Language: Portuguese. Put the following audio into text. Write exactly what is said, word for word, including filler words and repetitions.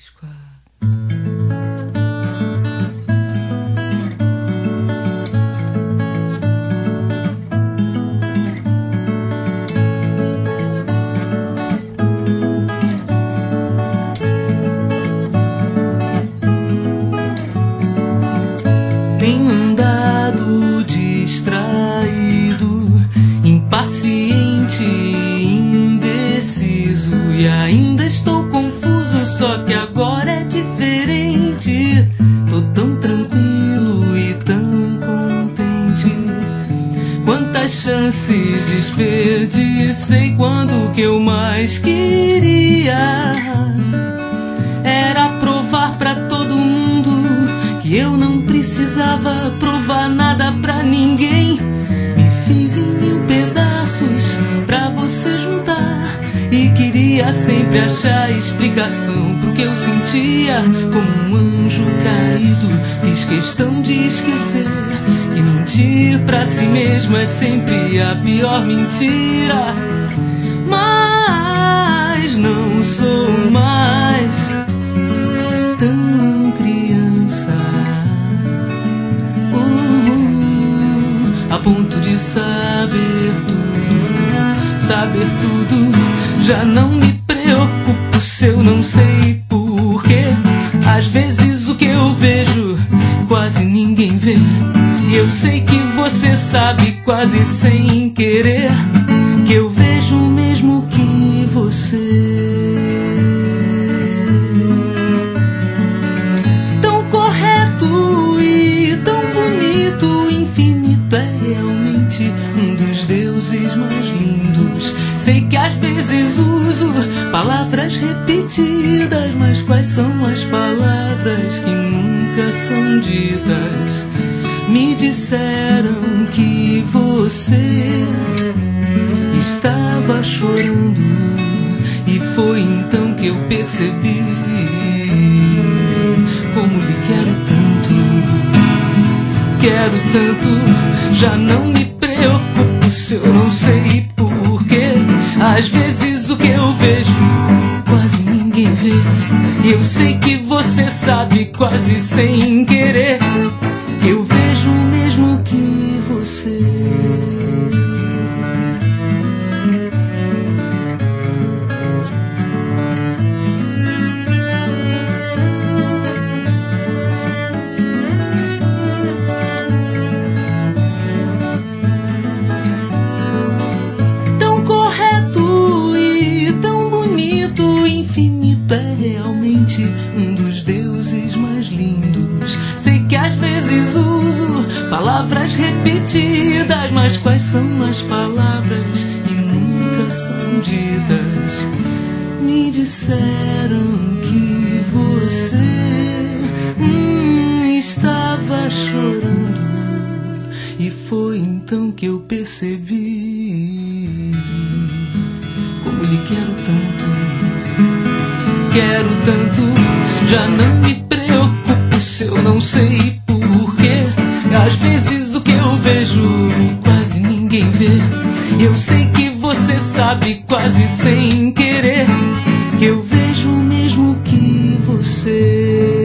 Tenho andado distraído, impaciente, indeciso, e ainda estou confuso, só que agora é diferente. Tô tão tranquilo e tão contente. Quantas chances desperdicei quando o que eu mais queria era provar pra todo mundo que eu não precisava provar nada pra ninguém. Me fiz em mil pedaços pra você juntar, e queria sempre achar explicação pro que eu sentia como um anjo caído. Fiz questão de esquecer que mentir pra si mesmo é sempre a pior mentira. Mas não sou mais tão criança, uh, a ponto de saber tudo, saber tudo. Já não me preocupo se eu não sei porquê. Às vezes o que eu vejo quase ninguém vê, e eu sei que você sabe quase sem querer que eu vejo o mesmo que você. Tão correto e tão bonito, infinito é realmente um dos deuses mais lindos. Sei que às vezes uso palavras repetidas, mas quais são as palavras que nunca são ditas? Me disseram que você estava chorando, e foi então que eu percebi como lhe quero tanto, quero tanto. Já não me preocupo se eu não sei porquê. Às vezes o que eu vejo quase ninguém vê, e eu sei que você sabe quase sem querer que eu vejo o mesmo que você. Um dos deuses mais lindos. Sei que às vezes uso palavras repetidas, mas quais são as palavras que nunca são ditas? Me disseram que você hum, estava chorando, e foi então que eu percebi como lhe quero tanto, quero tanto. Já não me preocupo se eu não sei porquê. Às vezes o que eu vejo quase ninguém vê, eu sei que você sabe quase sem querer que eu vejo o mesmo que você.